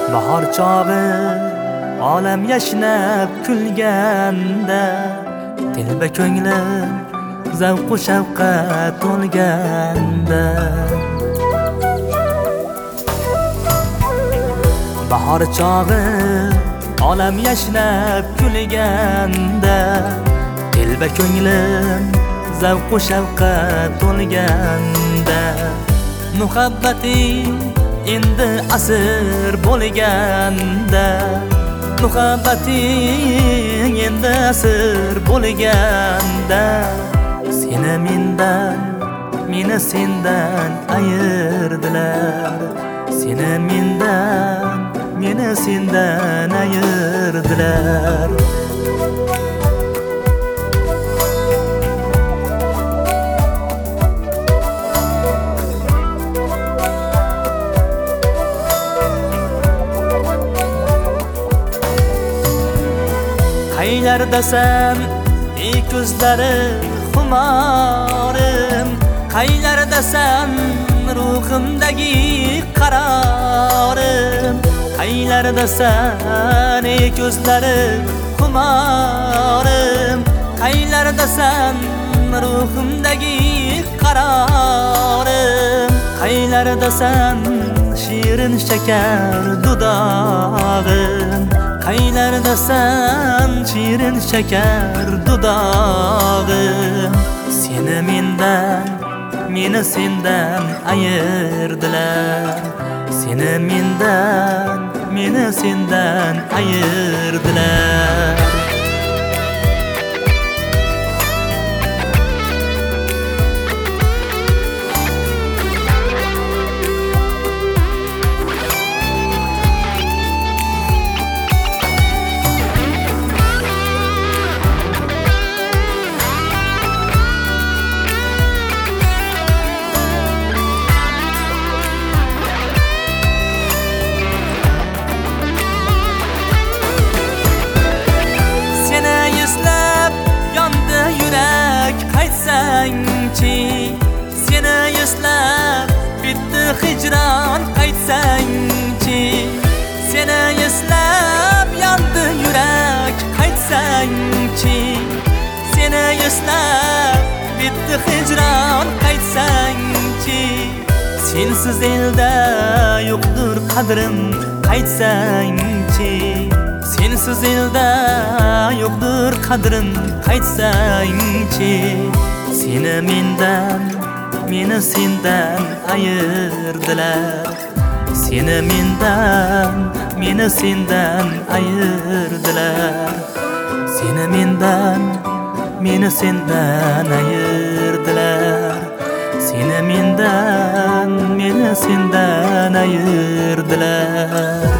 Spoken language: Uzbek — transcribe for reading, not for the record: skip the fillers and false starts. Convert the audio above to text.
Bahor chog'i olam yashnab kulganda, telba ko'nglim zavq va shavqqa to'lganda. Bahor chog'i olam yashnab kulganda, telba ko'nglim zavq va shavqqa to'lganda. Muhabbating endi asr bo'lganda, muhabbating endi asr bo'lganda, seni mendan, meni sendan ayirdilar. Seni mendan, meni sendan ayirdilar. Qaylardasan ey ko'zlari xumorim, qaylardasan ruhimdagi qarorim. Qaylardasan ey ko'zlari xumorim, qaylardasan ruhimdagi qarorim. Qaylardasan shirin shakar dudog'im, qaylardasan shirin shakar dudog'im. Seni mendan, meni sendan ayirdilar. Seni mendan, meni sendan ayirdilar. Seni eslab bitti hicran qaytsangchi, seni eslab yondi yurak qaytsangchi, seni eslab bitti hicran qaytsangchi. Sensiz elda yo'qdir qadrim qaytsangchi, sensiz elda yo'qdir qadrim qaytsangchi. Seni mendan, meni sendan ayirdilar. Seni mendan, meni sendan ayirdilar. Seni mendan, meni sendan ayirdilar. Seni mendan, meni sendan ayirdilar.